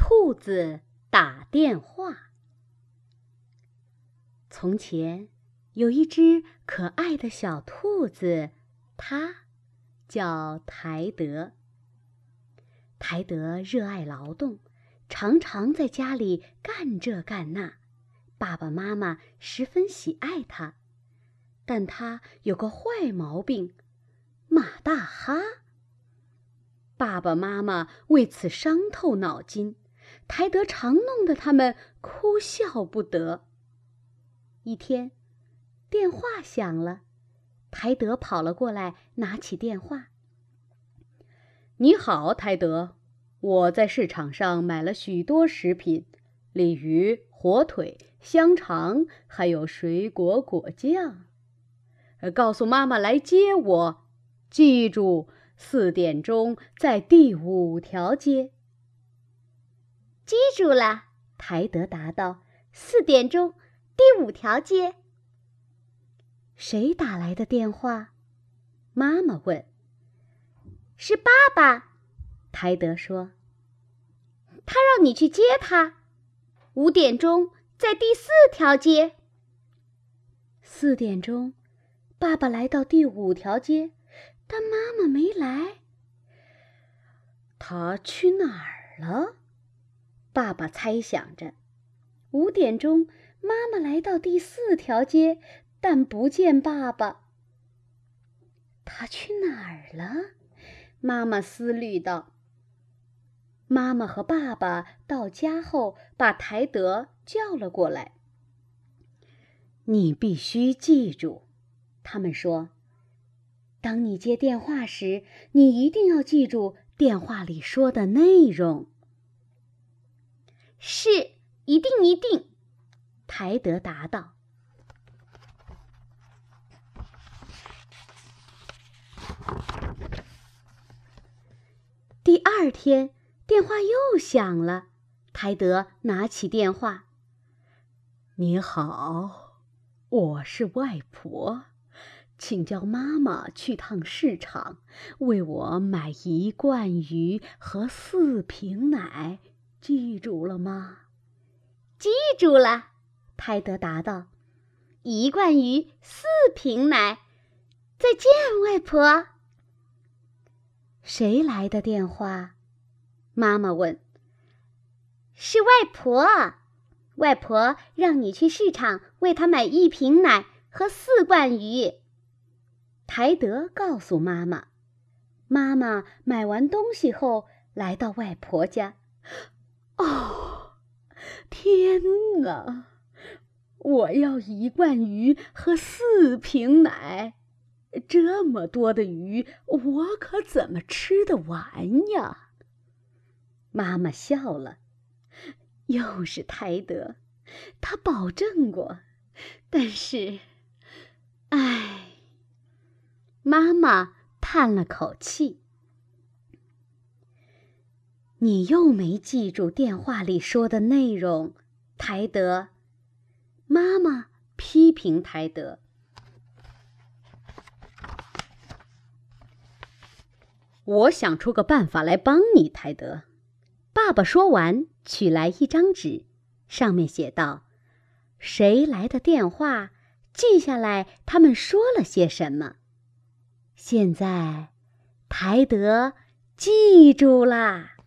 兔子打电话。从前有一只可爱的小兔子，它叫台德。台德热爱劳动，常常在家里干这干那，爸爸妈妈十分喜爱它。但它有个坏毛病，马大哈。爸爸妈妈为此伤透脑筋，台德常弄得他们哭笑不得。一天，电话响了，台德跑了过来，拿起电话。你好，台德，我在市场上买了许多食品，鲤鱼、火腿、香肠，还有水果果酱。告诉妈妈来接我，记住，4点钟在第5条街。 记住了，台德答道。4点钟，第5条街。 谁打来的电话？妈妈问。 是爸爸，台德说。他让你去接他。5点钟在第4条街。 4点钟，爸爸来到第5条街，但妈妈没来。他去哪儿了？爸爸猜想着。5点钟，妈妈来到第4条街，但不见爸爸。他去哪儿了？妈妈思虑道。妈妈和爸爸到家后，把台德叫了过来。你必须记住，他们说，当你接电话时，你一定要记住电话里说的内容。 是，一定一定， 台德答道。第2天，电话又响了，台德拿起电话。你好，我是外婆，请叫妈妈去趟市场，为我买1罐鱼和4瓶奶，记住了吗？ 记住了，台德答道。1罐鱼，4瓶奶。再见，外婆。 谁来的电话？妈妈问。 是外婆。外婆让你去市场为她买1瓶奶和4罐鱼。 台德告诉妈妈。妈妈买完东西后来到外婆家。哦，天哪！我要1罐鱼和4瓶奶。这么多的鱼，我可怎么吃得完呀？妈妈笑了。又是台德，他保证过，但是，妈妈叹了口气。你又没记住电话里说的内容，台德。妈妈批评台德。我想出个办法来帮你，台德。爸爸说完，取来一张纸，上面写道：谁来的电话，记下来他们说了些什么。现在，台德记住啦。